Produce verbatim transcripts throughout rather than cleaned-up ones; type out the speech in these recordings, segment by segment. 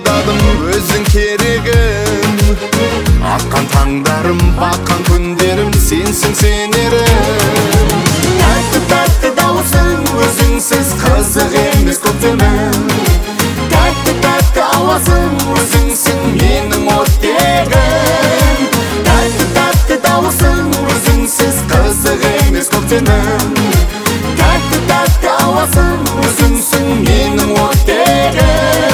таңдадым өзің керегім. Атқан таңдарым, батқан күндерім, сенсің сенерім. Тәтті тәтті дауысың, өзіңсіз қызық емес көктемім. Тәтті тәтті ауасың, өзіңсің менің оттегім. Тәтті тәтті дауысың, өзіңсіз қызық емес көктемім. Тәтті тәтті ауасың, өзіңсің менің оттегім.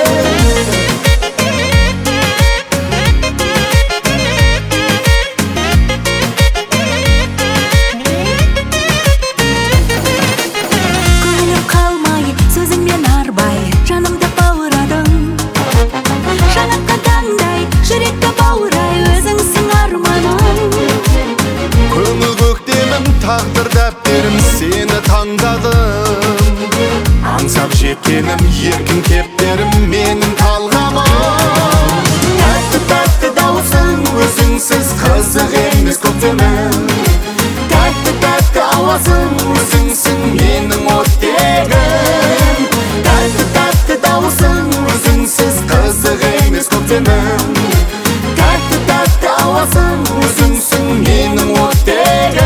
Көңілім қалмай, сөзіңмен арбай, жанымды бауырадың. Жанаққа таңдай, жүректі баурай, өзіңсің арманым. Көңіл көктемім, тағдыр дәптерім, сені таңдадым. Аңсап жеткенім, еркін кептерім, менің талғамым. Тәтті тәтті дауысың, өзіңсіз қызық емес көктемім. Тәтті тәтті ауасың, өзіңсің менің оттегім. Тәтті тәтті дауысың, өзіңсіз қызық емес көктемім. Тәтті тәтті ауасың, өзіңсің менің оттегім.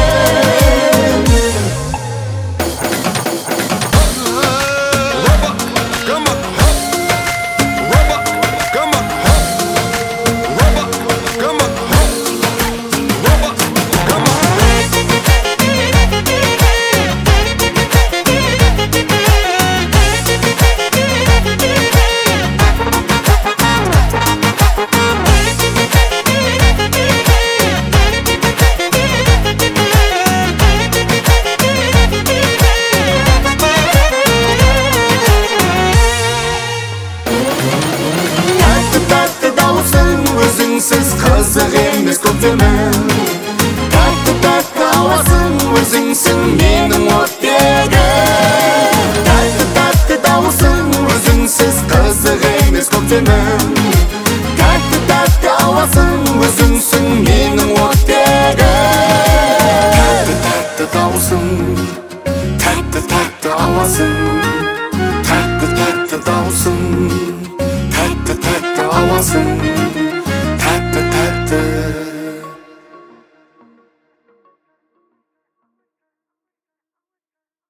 Өзіңсіз қызық емес көктемім. Тәтті тәтті ауасың, өзіңсің менің оттегім. Тәтті тәтті дауысың, өзіңсіз қызық емес көктемім. Тәтті тәтті ауасың, өзіңсің менің оттегім. Тәтті тәтті дауысың, тәтті тәтті ауасың. Тәтті тәтті дауысың, тәтті тәтті ауасың.